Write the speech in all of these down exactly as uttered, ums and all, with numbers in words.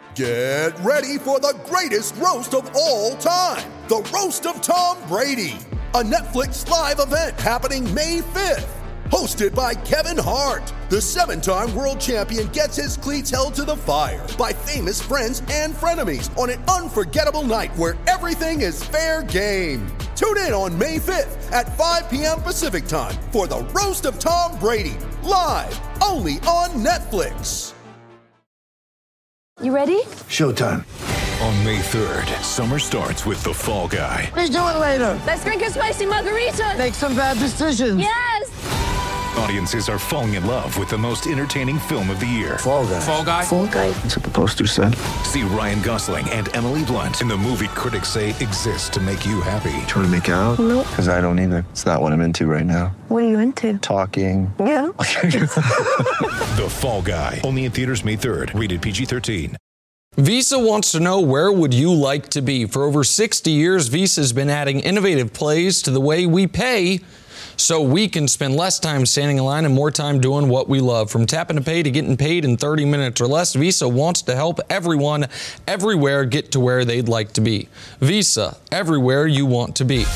Get ready for the greatest roast of all time, the Roast of Tom Brady, a Netflix live event happening May fifth. Hosted by Kevin Hart, the seven-time world champion gets his cleats held to the fire by famous friends and frenemies on an unforgettable night where everything is fair game. Tune in on May fifth at five p.m. Pacific time for the Roast of Tom Brady, live only on Netflix. You ready? Showtime. On May third, summer starts with The Fall Guy. Let's do it later. Let's drink a spicy margarita. Make some bad decisions. Yes. Audiences are falling in love with the most entertaining film of the year. Fall Guy. Fall Guy. Fall Guy. That's what the poster said. See Ryan Gosling and Emily Blunt in the movie critics say exists to make you happy. Trying to make it out? Nope. Because I don't either. It's not what I'm into right now. What are you into? Talking. Yeah. The Fall Guy. Only in theaters May third. Rated P G thirteen. Visa wants to know, where would you like to be? For over sixty years, Visa's been adding innovative plays to the way we pay so we can spend less time standing in line and more time doing what we love. From tapping to pay to getting paid in thirty minutes or less, Visa wants to help everyone, everywhere, get to where they'd like to be. Visa, everywhere you want to be.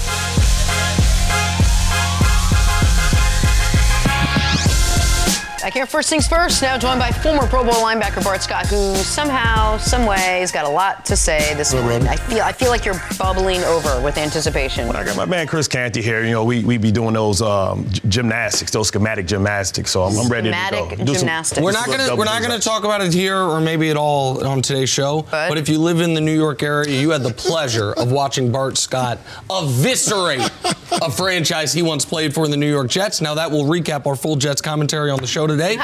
Back here, first things first, now joined by former Pro Bowl linebacker Bart Scott, who somehow, some way, has got a lot to say this morning. I feel I feel like you're bubbling over with anticipation. Well, I got my man Chris Canty here. You know, we we be doing those um, gymnastics, those schematic gymnastics. So I'm, I'm ready schematic to go. Do gymnastics. some, We're not gonna we're not gonna talk about it here or maybe at all on today's show. But, but if you live in the New York area, you had the pleasure of watching Bart Scott eviscerate a franchise he once played for in the New York Jets. Now that will recap our full Jets commentary on the show today.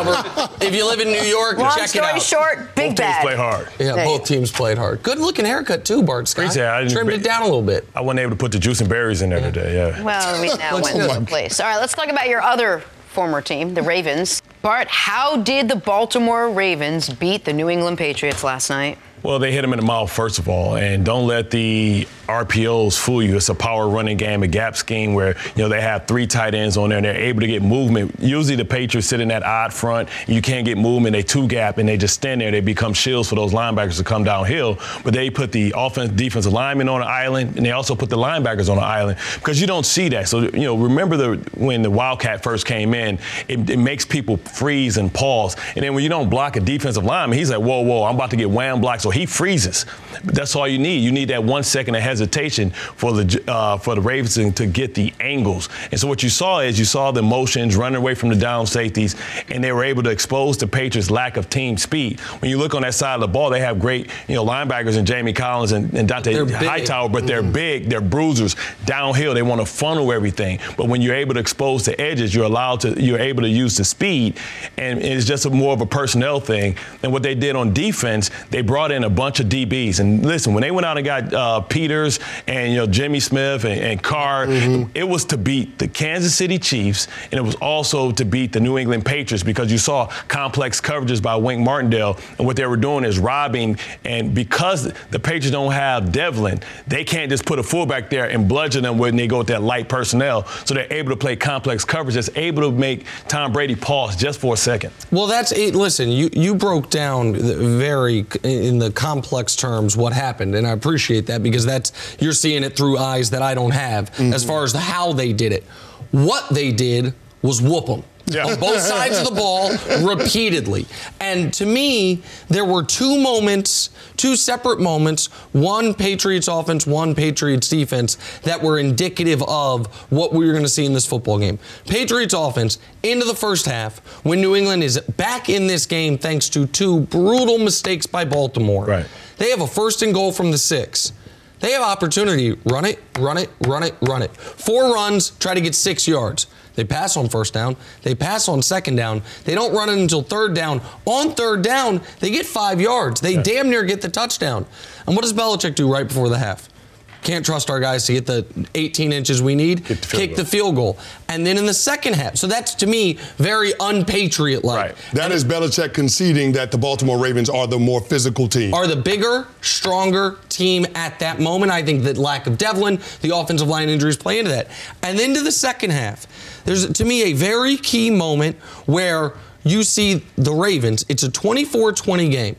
If you live in New York, long check it story out. short, big Both bad. teams play hard. Yeah, Hey. both teams played hard. Good looking haircut too, Bart Scott. Appreciate it. I didn't- Trimmed it down a little bit. I wasn't able to put the juice and berries in there today. Yeah. Well, we now Let's went do to it. a place. All right, let's talk about your other former team, the Ravens. Bart, how did the Baltimore Ravens beat the New England Patriots last night? Well, they hit them in the mouth, first of all, and don't let the R P Os fool you. It's a power running game, a gap scheme where, you know, they have three tight ends on there and they're able to get movement. Usually the Patriots sit in that odd front, you can't get movement, they two gap and they just stand there. They become shields for those linebackers to come downhill. But they put the offense, defensive linemen on the island, and they also put the linebackers on the island because you don't see that. So, you know, remember the when the Wildcat first came in, it, it makes people freeze and pause. And then when you don't block a defensive lineman, he's like, whoa, whoa, I'm about to get wham blocked. So he freezes. But that's all you need. You need that one second of hesitation for the uh, for the Ravens to get the angles. And so what you saw is you saw the motions running away from the down safeties, and they were able to expose the Patriots' lack of team speed. When you look on that side of the ball, they have great, you know, linebackers in Jamie Collins and, and Dante Hightower, but they're mm-hmm. big, they're bruisers. Downhill, they want to funnel everything. But when you're able to expose the edges, you're allowed to, you're able to use the speed, and it's just a more of a personnel thing. And what they did on defense, they brought in a bunch of D Bs. And listen, when they went out and got uh, Peters and, you know, Jimmy Smith and, and Carr, mm-hmm. it was to beat the Kansas City Chiefs, and it was also to beat the New England Patriots because you saw complex coverages by Wink Martindale, and what they were doing is robbing. And because the Patriots don't have Devlin, they can't just put a fullback there and bludgeon them when they go with that light personnel. So they're able to play complex coverage that's able to make Tom Brady pause just for a second. Well, that's it. Listen, you, you broke down the very in the complex terms what happened, and I appreciate that because that's you're seeing it through eyes that I don't have mm-hmm. as far as the how they did it. What they did was whoop them. Yeah. On both sides of the ball repeatedly. And to me, there were two moments, two separate moments, one Patriots offense, one Patriots defense, that were indicative of what we were going to see in this football game. Patriots offense, into the first half, when New England is back in this game thanks to two brutal mistakes by Baltimore. Right. They have a first and goal from the six. They have opportunity. Run it, run it, run it, run it. Four runs, try to get six yards. They pass on first down. They pass on second down. They don't run it until third down. On third down, they get five yards. They yeah. damn near get the touchdown. And what does Belichick do right before the half? Can't trust our guys to get the eighteen inches we need. The kick goal. the field goal. And then in the second half. So that's, to me, very un-Patriot-like. Right. That is Belichick conceding that the Baltimore Ravens are the more physical team. Are the bigger, stronger team at that moment. I think that lack of Devlin, the offensive line injuries play into that. And then to the second half, there's, to me, a very key moment where you see the Ravens. It's a twenty-four twenty game.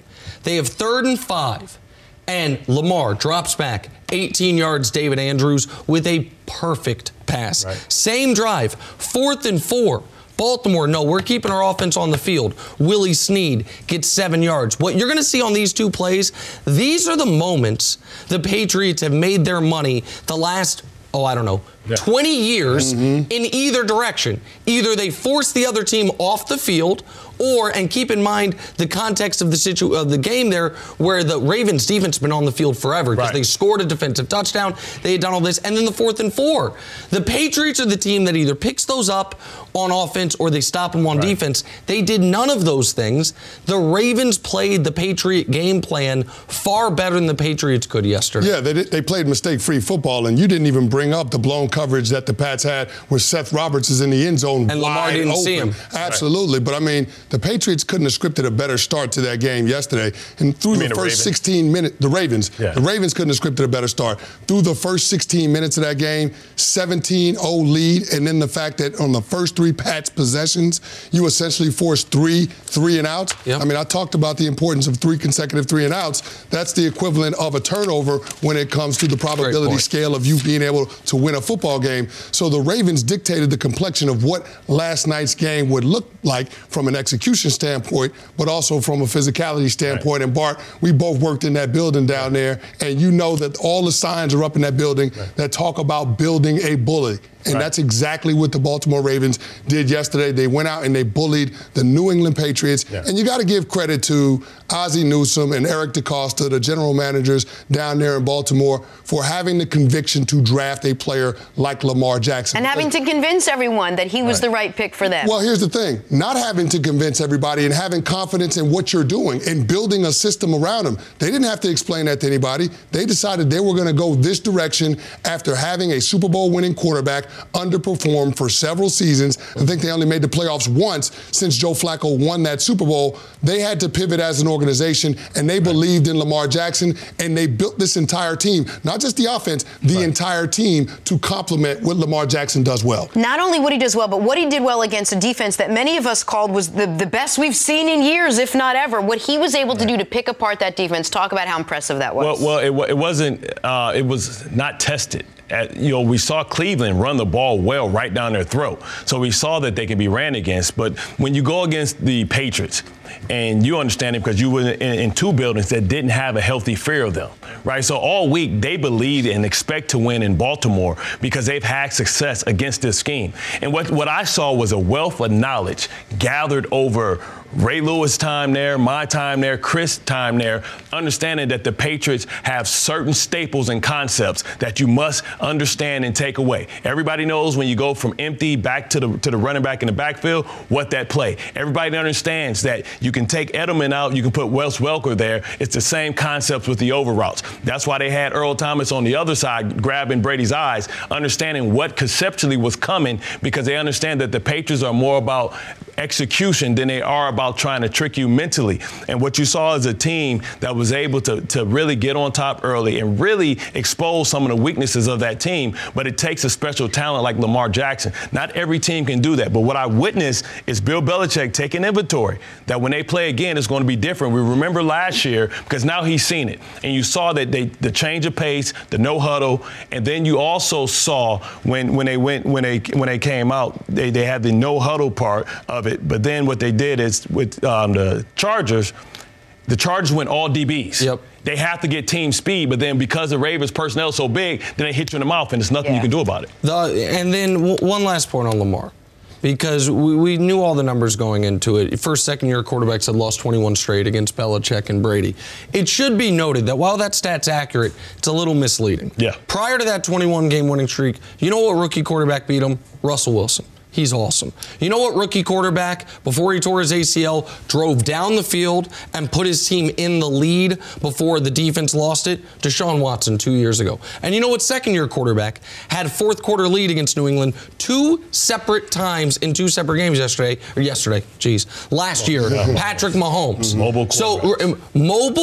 They have third and five. And Lamar drops back eighteen yards, David Andrews, with a perfect pass. Right. Same drive, fourth and four. Baltimore, no, we're keeping our offense on the field. Willie Snead gets seven yards. What you're going to see on these two plays, these are the moments the Patriots have made their money the last, oh, I don't know, yeah. twenty years mm-hmm. in either direction. Either they force the other team off the field, or, and keep in mind the context of the situ- of the game there, where the Ravens defense has been on the field forever because right. they scored a defensive touchdown, they had done all this, and then the fourth and four. The Patriots are the team that either picks those up on offense or they stop them on right. defense. They did none of those things. The Ravens played the Patriot game plan far better than the Patriots could yesterday. Yeah, they, did, they played mistake-free football, and you didn't even bring up the blown coverage that the Pats had where Seth Roberts is in the end zone and Lamar didn't open. see him. Absolutely, right. But I mean, the Patriots couldn't have scripted a better start to that game yesterday. And through the first sixteen minutes, the Ravens, yeah. the Ravens couldn't have scripted a better start. Through the first sixteen minutes of that game, seventeen oh lead, and then the fact that on the first three Pats possessions, you essentially forced three three and outs. Yep. I mean, I talked about the importance of three consecutive three and outs. That's the equivalent of a turnover when it comes to the probability scale of you being able to win a football game. So the Ravens dictated the complexion of what last night's game would look like from an execution standpoint, but also from a physicality standpoint. Right. And Bart, we both worked in that building down there, and you know that all the signs are up in that building right. that talk about building a bully. And right. that's exactly what the Baltimore Ravens did yesterday. They went out and they bullied the New England Patriots. Yeah. And you got to give credit to Ozzie Newsome and Eric DeCosta, the general managers down there in Baltimore, for having the conviction to draft a player like Lamar Jackson. And having to convince everyone that he was right. the right pick for them. Well, here's the thing. Not having to convince everybody and having confidence in what you're doing and building a system around them. They didn't have to explain that to anybody. They decided they were going to go this direction after having a Super Bowl winning quarterback underperformed for several seasons. I think they only made the playoffs once since Joe Flacco won that Super Bowl. They had to pivot as an organization, and they believed in Lamar Jackson, and they built this entire team, not just the offense, the right. entire team to complement what Lamar Jackson does well. Not only what he does well, but what he did well against a defense that many of us called was the, the best we've seen in years, if not ever. What he was able to do to pick apart that defense, talk about how impressive that was. Well, well it, it wasn't, uh, it was not tested. At, you know, we saw Cleveland run the ball well right down their throat. So we saw that they can be ran against. But when you go against the Patriots, and you understand it because you were in, in two buildings that didn't have a healthy fear of them, right? So all week they believe and expect to win in Baltimore because they've had success against this scheme. And what, what I saw was a wealth of knowledge gathered over Ray Lewis' time there, my time there, Chris' time there, understanding that the Patriots have certain staples and concepts that you must understand and take away. Everybody knows when you go from empty back to the to the running back in the backfield, what that play. Everybody understands that you can take Edelman out, you can put Wes Welker there. It's the same concepts with the over routes. That's why they had Earl Thomas on the other side grabbing Brady's eyes, understanding what conceptually was coming because they understand that the Patriots are more about execution than they are about trying to trick you mentally. And what you saw is a team that was able to, to really get on top early and really expose some of the weaknesses of that team. But it takes a special talent like Lamar Jackson. Not every team can do that. But what I witnessed is Bill Belichick taking inventory that when they play again, it's going to be different. We remember last year because now he's seen it. And you saw that they, the change of pace, the no huddle, and then you also saw when, when they went when they when they came out, they, they had the no huddle part of it. But then what they did is with um, the Chargers, the Chargers went all D Bs. Yep. They have to get team speed, but then because the Ravens personnel is so big, then they hit you in the mouth, and there's nothing yeah. you can do about it. The, and then w- one last point on Lamar. Because we, we knew all the numbers going into it. First, second-year quarterbacks had lost twenty-one straight against Belichick and Brady. It should be noted that while that stat's accurate, it's a little misleading. Yeah. Prior to that twenty-one game winning streak, you know what rookie quarterback beat him? Russell Wilson. He's awesome. You know what rookie quarterback, before he tore his A C L, drove down the field and put his team in the lead before the defense lost it? Deshaun Watson two years ago. And you know what second-year quarterback had fourth quarter lead against New England two separate times in two separate games yesterday, or yesterday, geez, last year, Patrick Mahomes. Mobile So mobile,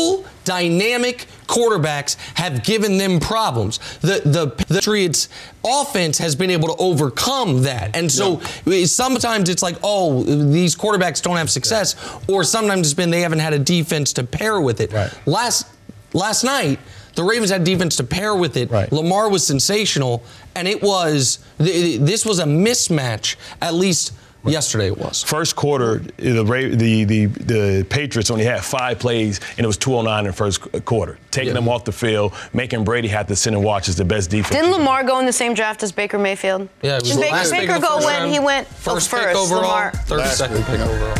dynamic quarterbacks have given them problems. The the, the Patriots offense has been able to overcome that. And so yeah. sometimes it's like, oh, these quarterbacks don't have success, yeah. or sometimes it's been they haven't had a defense to pair with it. Right. Last last night, the Ravens had defense to pair with it. Right. Lamar was sensational, and it was this was a mismatch, at least yesterday it was. First quarter, the, the the the Patriots only had five plays, and it was two oh nine in the first quarter. Taking yeah. them off the field, making Brady have to sit and watch is the best defense. Didn't Lamar go in the same draft as Baker Mayfield? Yeah, it was Did Baker, last Baker go when round. he went first, oh, first pick overall, Lamar. thirty-second pick overall.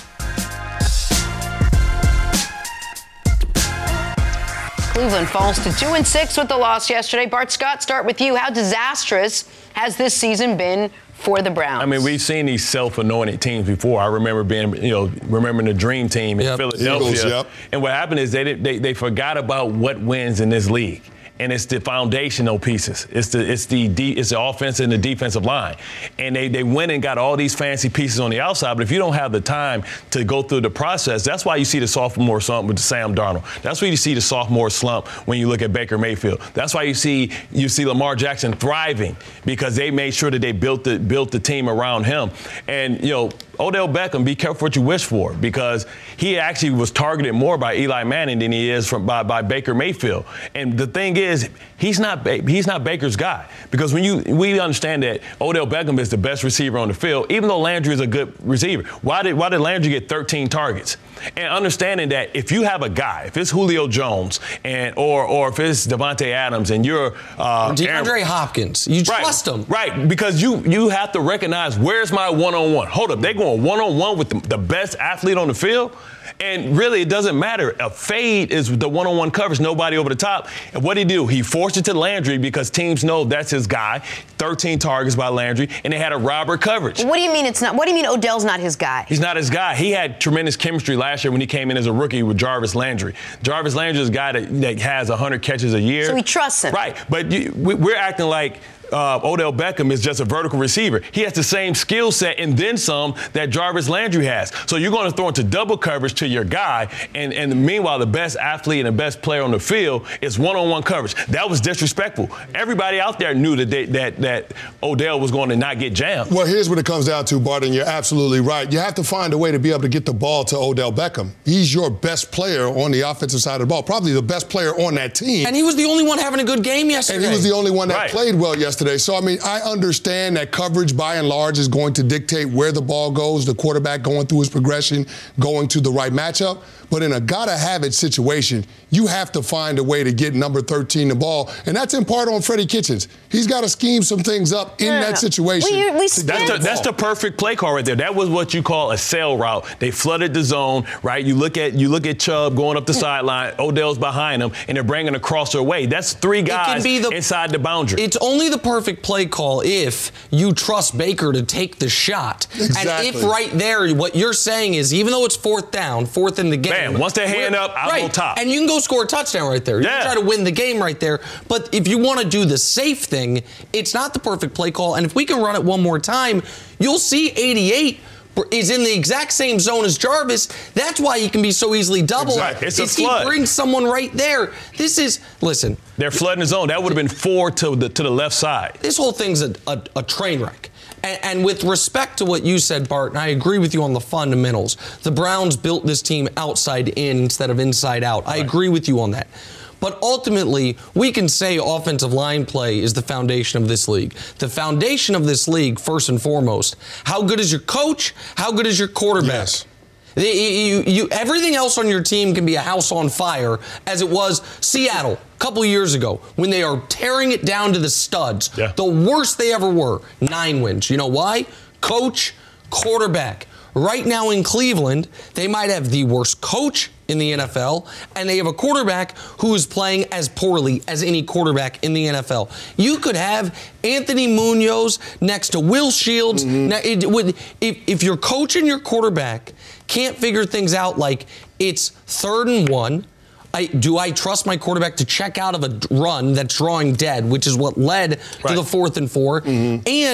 Cleveland falls to two and six with the loss yesterday. Bart Scott, start with you. How disastrous has this season been for the Browns? I mean, we've seen these self-anointed teams before. I remember being, you know, remembering the Dream Team in yep. Philadelphia. Eagles, yep. And what happened is they, they they forgot about what wins in this league. And it's the foundational pieces. It's the it's the de- it's the offense and the defensive line. And they, they went and got all these fancy pieces on the outside. But if you don't have the time to go through the process, that's why you see the sophomore slump with Sam Darnold. That's why you see the sophomore slump when you look at Baker Mayfield. That's why you see you see Lamar Jackson thriving, because they made sure that they built the built the team around him. And you know, Odell Beckham, be careful what you wish for, because he actually was targeted more by Eli Manning than he is from by, by Baker Mayfield. And the thing is, he's not he's not Baker's guy, because when you we understand that Odell Beckham is the best receiver on the field, even though Landry is a good receiver. Why did why did Landry get thirteen targets? And understanding that if you have a guy, if it's Julio Jones and or or if it's Devontae Adams and you're uh, DeAndre Aaron, Hopkins, you right, trust him, right? Because you you have to recognize, where's my one-on-one? Hold up, they're going one-on-one with the, the best athlete on the field. And really, it doesn't matter. A fade is the one-on-one coverage, nobody over the top. And what did he do? He forced it to Landry because teams know that's his guy. thirteen targets by Landry, and they had a robber coverage. What do you mean it's not? What do you mean Odell's not his guy? He's not his guy. He had tremendous chemistry last year when he came in as a rookie with Jarvis Landry. Jarvis Landry is a guy that, that has one hundred catches a year. So he trusts him. Right. But you, we, we're acting like Uh, Odell Beckham is just a vertical receiver. He has the same skill set and then some that Jarvis Landry has. So you're going to throw into double coverage to your guy, and, and meanwhile, the best athlete and the best player on the field is one-on-one coverage. That was disrespectful. Everybody out there knew that they, that that Odell was going to not get jammed. Well, here's what it comes down to, Bart, and you're absolutely right. You have to find a way to be able to get the ball to Odell Beckham. He's your best player on the offensive side of the ball, probably the best player on that team. And he was the only one having a good game yesterday. And he was the only one that right. played well yesterday. So, I mean, I understand that coverage, by and large, is going to dictate where the ball goes, the quarterback going through his progression, going to the right matchup. But in a gotta-have-it situation, you have to find a way to get number thirteen the ball. And that's in part on Freddie Kitchens. He's got to scheme some things up in no, that no. situation. We, we that's, the, that's the perfect play call right there. That was what you call a sail route. They flooded the zone, right? You look at you look at Chubb going up the sideline. Odell's behind him, and they're bringing a crosser away. That's three guys the, inside the boundary. It's only the perfect play call if you trust Baker to take the shot. Exactly. And if right there, what you're saying is, even though it's fourth down, fourth in the game. Bam, once they hand up, I'll right, go top. And you can go score a touchdown right there. You yeah. can try to win the game right there. But if you want to do the safe thing, it's not the perfect play call. And if we can run it one more time, you'll see eighty-eight is in the exact same zone as Jarvis. That's why he can be so easily doubled. Exactly. It's a is flood. He brings someone right there. This is, listen. They're flooding the zone. That would have been four to the to the left side. This whole thing's a, a, a train wreck. And, and with respect to what you said, Bart, and I agree with you on the fundamentals, the Browns built this team outside in instead of inside out. I right. agree with you on that. But ultimately, we can say offensive line play is the foundation of this league. The foundation of this league, first and foremost, how good is your coach? How good is your quarterback? Yes. You, you, you, everything else on your team can be a house on fire, as it was Seattle a couple years ago when they are tearing it down to the studs. Yeah. The worst they ever were. Nine wins. You know why? Coach, quarterback. Right now in Cleveland, they might have the worst coach in the N F L, and they have a quarterback who is playing as poorly as any quarterback in the N F L. You could have Anthony Munoz next to Will Shields. Mm-hmm. Now, it would, if, if your coach and your quarterback can't figure things out, like it's third and one, I, do I trust my quarterback to check out of a run that's drawing dead, which is what led right. to the fourth and four? Mm-hmm. And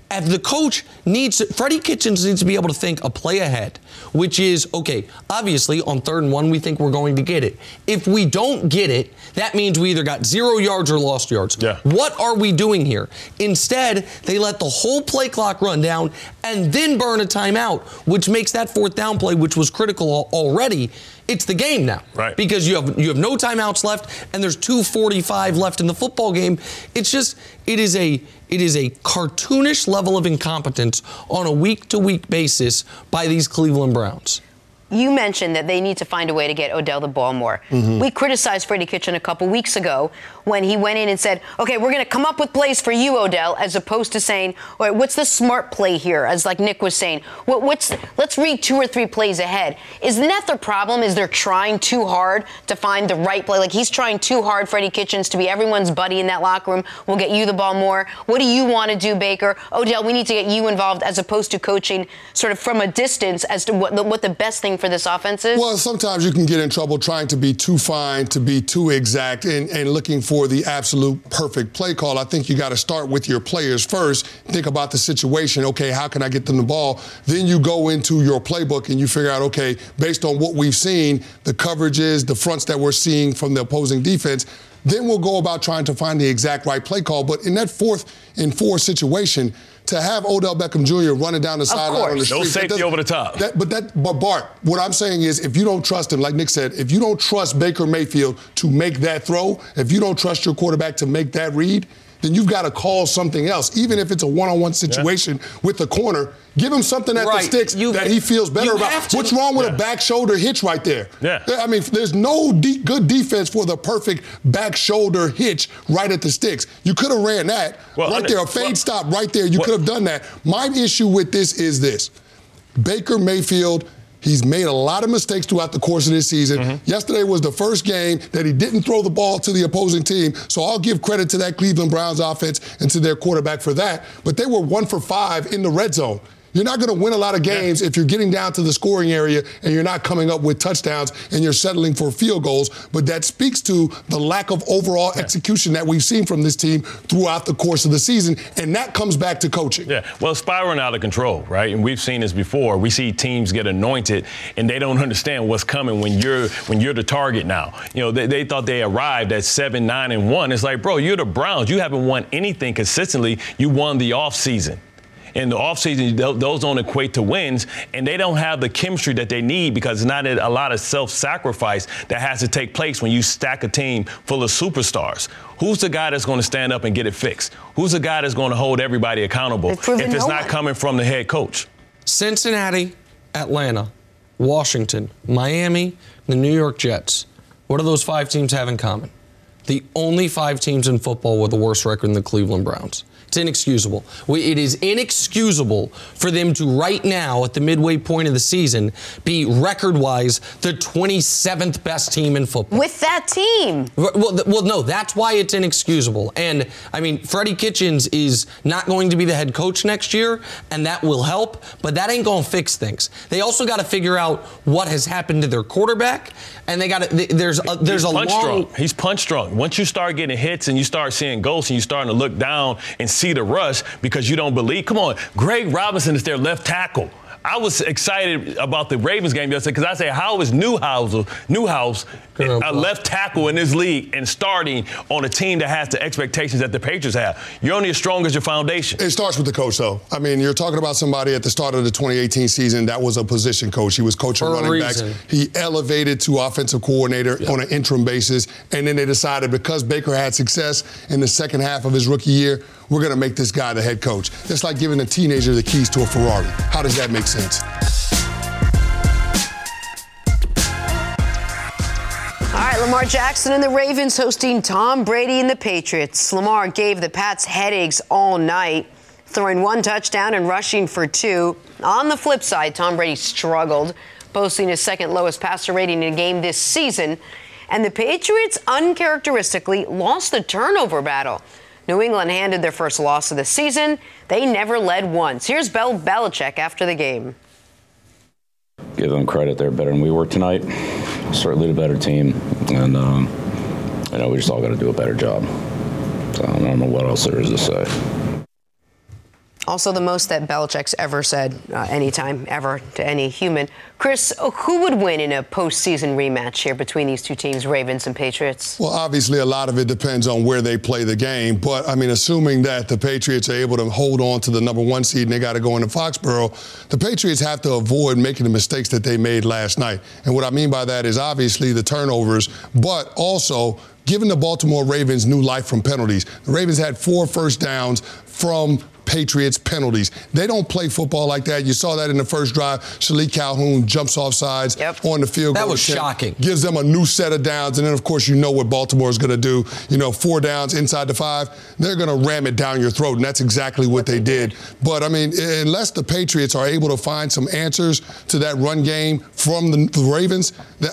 And the coach needs, Freddie Kitchens needs to be able to think a play ahead, which is, okay, obviously on third and one, we think we're going to get it. If we don't get it, that means we either got zero yards or lost yards. Yeah. What are we doing here? Instead, they let the whole play clock run down and then burn a timeout, which makes that fourth down play, which was critical already, it's the game now. Right. Because you have you have no timeouts left and there's two forty-five left in the football game. It's just, it is a it is a cartoonish level of incompetence on a week-to-week basis by these Cleveland Browns. You mentioned that they need to find a way to get Odell the ball more. Mm-hmm. We criticized Freddie Kitchen a couple weeks ago when he went in and said, okay, we're going to come up with plays for you, Odell, as opposed to saying, all right, what's the smart play here, as like Nick was saying. What, what's let's read two or three plays ahead. Isn't that the problem, is they're trying too hard to find the right play? Like, he's trying too hard, Freddie Kitchens, to be everyone's buddy in that locker room. We'll get you the ball more. What do you want to do, Baker? Odell, we need to get you involved, as opposed to coaching sort of from a distance as to what the, what the best thing for this offense is? Well, sometimes you can get in trouble trying to be too fine, to be too exact, and, and looking for the absolute perfect play call. I think you got to start with your players first. Think about the situation. Okay, how can I get them the ball? Then you go into your playbook and you figure out, okay, based on what we've seen, the coverages, the fronts that we're seeing from the opposing defense, then we'll go about trying to find the exact right play call. But in that fourth and four situation, to have Odell Beckham Junior running down the sideline on the street. No safety over the top. That, but that, but Bart, what I'm saying is, if you don't trust him, like Nick said, if you don't trust Baker Mayfield to make that throw, if you don't trust your quarterback to make that read, then you've got to call something else. Even if it's a one-on-one situation yeah. with the corner, give him something at right. the sticks you, that he feels better about. What's wrong with yeah. a back shoulder hitch right there? Yeah. I mean, there's no de- good defense for the perfect back shoulder hitch right at the sticks. You could have ran that well, right there, a fade well, stop right there. You could have done that. My issue with this is this. Baker Mayfield, he's made a lot of mistakes throughout the course of this season. Mm-hmm. Yesterday was the first game that he didn't throw the ball to the opposing team, so I'll give credit to that Cleveland Browns offense and to their quarterback for that. But they were one for five in the red zone. You're not going to win a lot of games yeah. if you're getting down to the scoring area and you're not coming up with touchdowns and you're settling for field goals. But that speaks to the lack of overall yeah. execution that we've seen from this team throughout the course of the season. And that comes back to coaching. Yeah, well, it's spiraling out of control, right? And we've seen this before. We see teams get anointed and they don't understand what's coming when you're when you're the target now. You know, they, they thought they arrived at seven, nine, and one. It's like, bro, you're the Browns. You haven't won anything consistently. You won the offseason. In the offseason, those don't equate to wins, and they don't have the chemistry that they need because it's not a lot of self-sacrifice that has to take place when you stack a team full of superstars. Who's the guy that's going to stand up and get it fixed? Who's the guy that's going to hold everybody accountable if it's no not one. coming from the head coach? Cincinnati, Atlanta, Washington, Miami, the New York Jets. What do those five teams have in common? The only five teams in football with a worse record than the Cleveland Browns. It's inexcusable. We, it is inexcusable for them to right now, at the midway point of the season, be record-wise the twenty-seventh best team in football. With that team. Well, th- well, no, that's why it's inexcusable. And, I mean, Freddie Kitchens is not going to be the head coach next year, and that will help, but that ain't going to fix things. They also got to figure out what has happened to their quarterback, and they got to, there's a, there's He's a punch long... Drunk. He's punch drunk. Once you start getting hits and you start seeing ghosts and you starting to look down and see the rush because you don't believe. Come on, Greg Robinson is their left tackle. I was excited about the Ravens game yesterday because I say, how is Newhouse, Newhouse a left tackle in this league and starting on a team that has the expectations that the Patriots have? You're only as strong as your foundation. It starts with the coach, though. I mean, you're talking about somebody at the start of the twenty eighteen season that was a position coach. He was coaching For running backs. He elevated to offensive coordinator yeah. on an interim basis, and then they decided because Baker had success in the second half of his rookie year, we're going to make this guy the head coach. It's like giving a teenager the keys to a Ferrari. How does that make sense? All right, Lamar Jackson and the Ravens hosting Tom Brady and the Patriots. Lamar gave the Pats headaches all night, throwing one touchdown and rushing for two. On the flip side, Tom Brady struggled, posting his second lowest passer rating in a game this season. And the Patriots uncharacteristically lost the turnover battle. New England handed their first loss of the season. They never led once. Here's Bill Belichick after the game. Give them credit. They're better than we were tonight. Certainly the better team. And, um, you know, we just all got to do a better job. So I don't know what else there is to say. Also, the most that Belichick's ever said uh, anytime, ever, to any human. Chris, who would win in a postseason rematch here between these two teams, Ravens and Patriots? Well, obviously, a lot of it depends on where they play the game. But, I mean, assuming that the Patriots are able to hold on to the number one seed and they got to go into Foxborough, the Patriots have to avoid making the mistakes that they made last night. And what I mean by that is obviously the turnovers, but also giving the Baltimore Ravens new life from penalties. The Ravens had four first downs from Patriots penalties. They don't play football like that. You saw that in the first drive. Shalik Calhoun jumps off sides yep. on the field goal. That was attempt, shocking. Gives them a new set of downs. And then, of course, you know what Baltimore is going to do. You know, four downs inside the five. They're going to ram it down your throat. And that's exactly what they did. But, I mean, unless the Patriots are able to find some answers to that run game from the, the Ravens,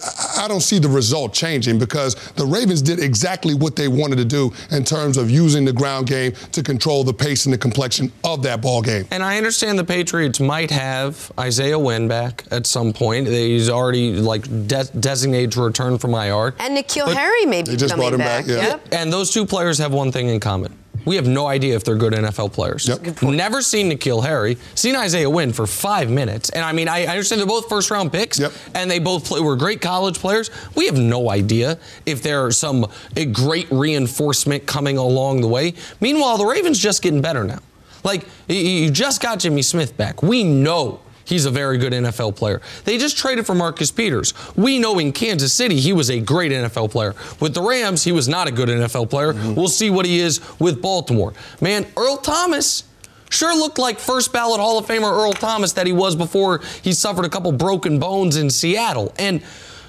I don't see the result changing because the Ravens did exactly what they wanted to do in terms of using the ground game to control the pace and the complexion of that ball game. And I understand the Patriots might have Isaiah Wynn back at some point. He's already like de- designated to return from I R. And N'Keal Harry maybe they just coming brought him back. back. Yeah. Yep. And those two players have one thing in common. We have no idea if they're good N F L players. Yep. Never seen N'Keal Harry. Seen Isaiah Wynn for five minutes. And I mean, I, I understand they're both first-round picks. Yep. And they both play, were great college players. We have no idea if there's some a great reinforcement coming along the way. Meanwhile, the Ravens just getting better now. Like, you just got Jimmy Smith back. We know he's a very good N F L player. They just traded for Marcus Peters. We know in Kansas City he was a great N F L player. With the Rams, he was not a good N F L player. Mm-hmm. We'll see what he is with Baltimore. Man, Earl Thomas sure looked like first ballot Hall of Famer Earl Thomas that he was before he suffered a couple broken bones in Seattle. And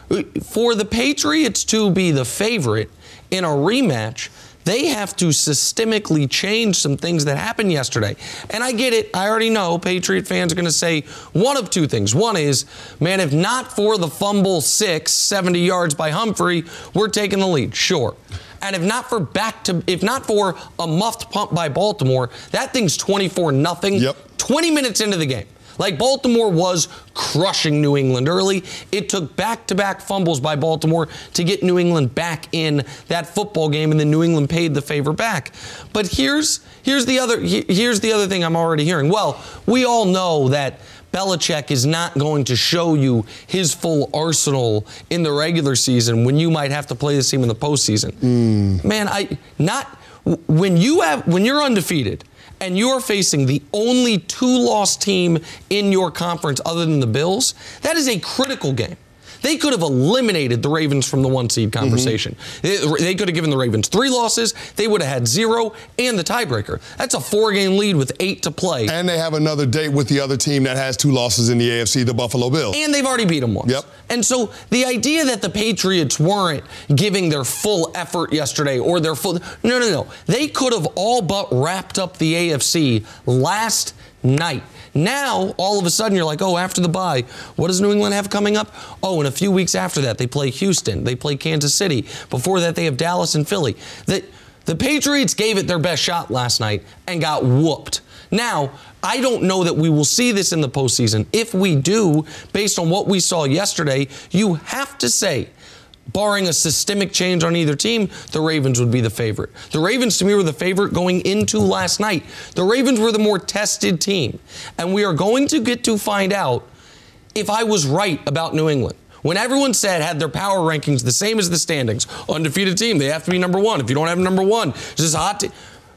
for the Patriots to be the favorite in a rematch, they have to systemically change some things that happened yesterday. And I get it. I already know Patriot fans are going to say one of two things. One is, man, if not for the fumble six, seventy yards by Humphrey, we're taking the lead. Sure. And if not for back to, if not for a muffed punt by Baltimore, that thing's twenty-four nothing. Yep. twenty minutes into the game. Like, Baltimore was crushing New England early. It took back-to-back fumbles by Baltimore to get New England back in that football game, and then New England paid the favor back. But here's here's the other here's the other thing I'm already hearing. Well, we all know that Belichick is not going to show you his full arsenal in the regular season when you might have to play this team in the postseason. Mm. Man, I not when you have when you're undefeated and you're facing the only two-loss team in your conference other than the Bills, that is a critical game. They could have eliminated the Ravens from the one-seed conversation. Mm-hmm. They, they could have given the Ravens three losses. They would have had zero and the tiebreaker. That's a four-game lead with eight to play. And they have another date with the other team that has two losses in the A F C, the Buffalo Bills. And they've already beat them once. Yep. And so the idea that the Patriots weren't giving their full effort yesterday or their full... No, no, no. They could have all but wrapped up the A F C last night. Now, all of a sudden, you're like, oh, after the bye, what does New England have coming up? Oh, in a few weeks after that, they play Houston. They play Kansas City. Before that, they have Dallas and Philly. The, the Patriots gave it their best shot last night and got whooped. Now, I don't know that we will see this in the postseason. If we do, based on what we saw yesterday, you have to say, barring a systemic change on either team, the Ravens would be the favorite. The Ravens, to me, were the favorite going into last night. The Ravens were the more tested team. And we are going to get to find out if I was right about New England. When everyone said had their power rankings the same as the standings, undefeated team, they have to be number one. If you don't have number one, it's just a hot team.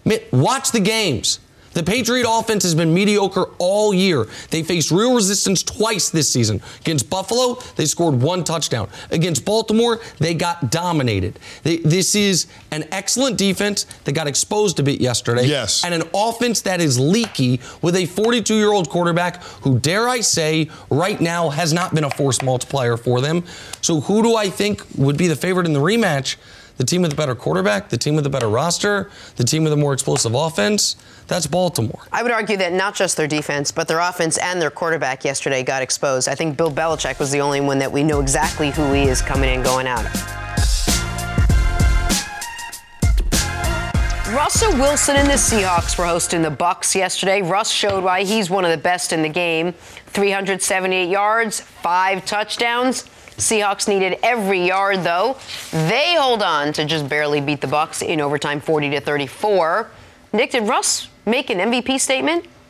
Watch the games. The Patriot offense has been mediocre all year. They faced real resistance twice this season. Against Buffalo, they scored one touchdown. Against Baltimore, they got dominated. They, this is an excellent defense that got exposed a bit yesterday. Yes. And an offense that is leaky with a forty-two-year-old quarterback who, dare I say, right now has not been a force multiplier for them. So who do I think would be the favorite in the rematch? The team with the better quarterback, the team with the better roster, the team with a more explosive offense. That's Baltimore. I would argue that not just their defense, but their offense and their quarterback yesterday got exposed. I think Bill Belichick was the only one that we know exactly who he is coming in, going out. Russell Wilson and the Seahawks were hosting the Bucs yesterday. Russ showed why he's one of the best in the game. three hundred seventy-eight yards, five touchdowns. Seahawks needed every yard, though. They hold on to just barely beat the Bucs in overtime, forty to thirty-four. Nick, did Russ make an M V P statement?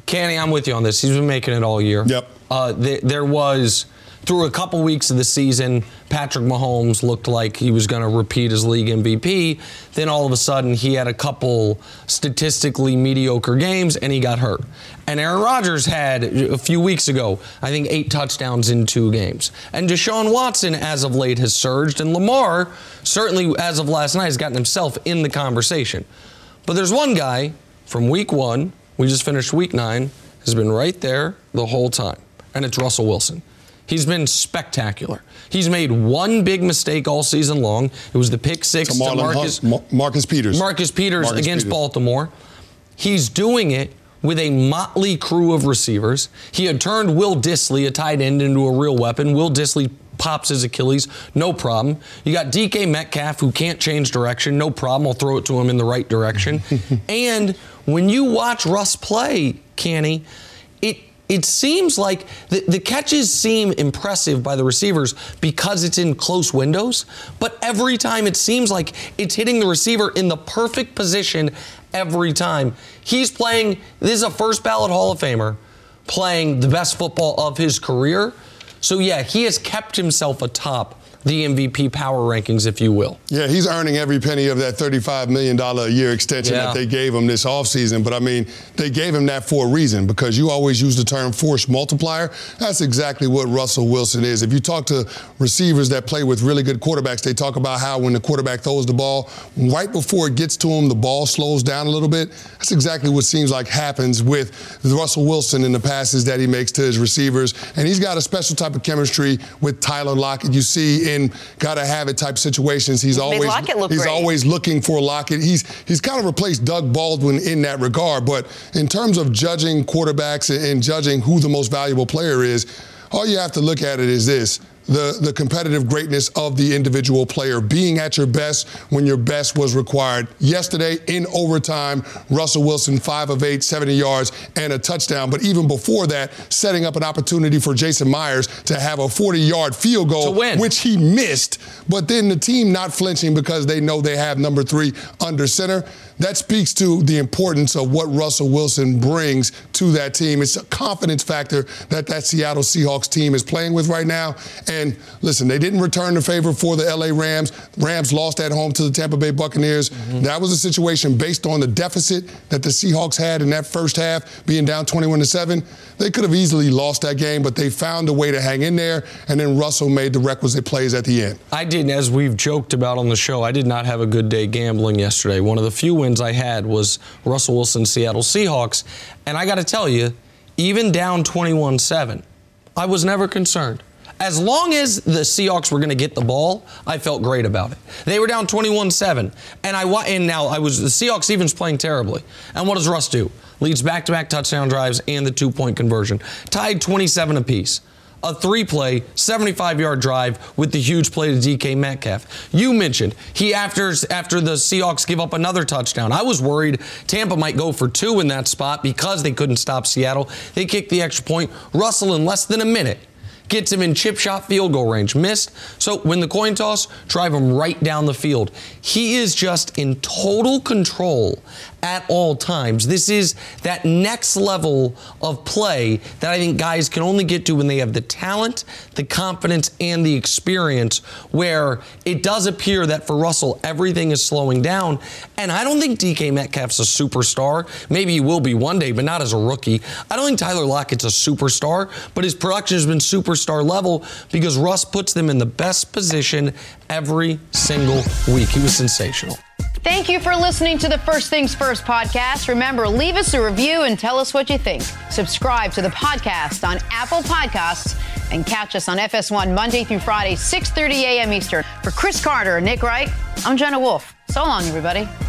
Canny, I'm with you on this. He's been making it all year. Yep. Uh, th- there was, through a couple weeks of the season, Patrick Mahomes looked like he was going to repeat as league M V P. Then all of a sudden, he had a couple statistically mediocre games, and he got hurt. And Aaron Rodgers had, a few weeks ago, I think eight touchdowns in two games. And Deshaun Watson, as of late, has surged. And Lamar, certainly as of last night, has gotten himself in the conversation. But there's one guy from week one, we just finished week nine, has been right there the whole time. And it's Russell Wilson. He's been spectacular. He's made one big mistake all season long. It was the pick six to, to Marcus, Mar- Marcus Peters. Marcus Peters Marcus against Peters. Baltimore. He's doing it with a motley crew of receivers. He had turned Will Dissly, a tight end, into a real weapon. Will Dissly pops his Achilles, no problem. You got D K Metcalf, who can't change direction, no problem. I'll throw it to him in the right direction. And when you watch Russ play, Canny, it It seems like the, the catches seem impressive by the receivers because it's in close windows, but every time it seems like it's hitting the receiver in the perfect position every time. He's playing, this is a first ballot Hall of Famer, playing the best football of his career. So yeah, he has kept himself atop the M V P power rankings, if you will. Yeah, he's earning every penny of that thirty-five million dollars a year extension yeah. that they gave him this offseason. But, I mean, they gave him that for a reason, because you always use the term force multiplier. That's exactly what Russell Wilson is. If you talk to receivers that play with really good quarterbacks, they talk about how when the quarterback throws the ball, right before it gets to him, the ball slows down a little bit. That's exactly what seems like happens with Russell Wilson in the passes that he makes to his receivers. And he's got a special type of chemistry with Tyler Lockett. You see in gotta have it type situations. He's always he's great. always looking for Lockett. He's he's kind of replaced Doug Baldwin in that regard. But in terms of judging quarterbacks and judging who the most valuable player is, all you have to look at it is this. The, the competitive greatness of the individual player, being at your best when your best was required. Yesterday, in overtime, Russell Wilson, five of eight, seventy yards, and a touchdown. But even before that, setting up an opportunity for Jason Myers to have a forty-yard field goal, which he missed. But then the team not flinching because they know they have number three under center. That speaks to the importance of what Russell Wilson brings to that team. It's a confidence factor that that Seattle Seahawks team is playing with right now. And listen, they didn't return the favor for the L A Rams. Rams lost at home to the Tampa Bay Buccaneers. Mm-hmm. That was a situation based on the deficit that the Seahawks had in that first half, being down twenty-one to seven. They could have easily lost that game, but they found a way to hang in there, and then Russell made the requisite plays at the end. I did, as we've joked about on the show, I did not have a good day gambling yesterday. One of the few wins I had was Russell Wilson's Seattle Seahawks. And I got to tell you, even down twenty-one seven, I was never concerned. As long as the Seahawks were going to get the ball, I felt great about it. They were down twenty-one seven. And I and now I was the Seahawks even's playing terribly. And what does Russ do? Leads back-to-back touchdown drives and the two-point conversion. Tied twenty-seven apiece. A three-play, seventy-five-yard drive with the huge play to D K Metcalf. You mentioned he after after the Seahawks give up another touchdown. I was worried Tampa might go for two in that spot because they couldn't stop Seattle. They kicked the extra point. Russell, in less than a minute, gets him in chip shot field goal range. Missed. So when the coin toss, drive him right down the field. He is just in total control at all times. This is that next level of play that I think guys can only get to when they have the talent, the confidence, and the experience, where it does appear that for Russell, everything is slowing down. And I don't think D K Metcalf's a superstar. Maybe he will be one day, but not as a rookie. I don't think Tyler Lockett's a superstar, but his production has been superstar level because Russ puts them in the best position every single week. He was sensational. Thank you for listening to the First Things First podcast. Remember, leave us a review and tell us what you think. Subscribe to the podcast on Apple Podcasts and catch us on F S one Monday through Friday, six thirty a.m. Eastern. For Chris Carter and Nick Wright, I'm Jenna Wolf. So long, everybody.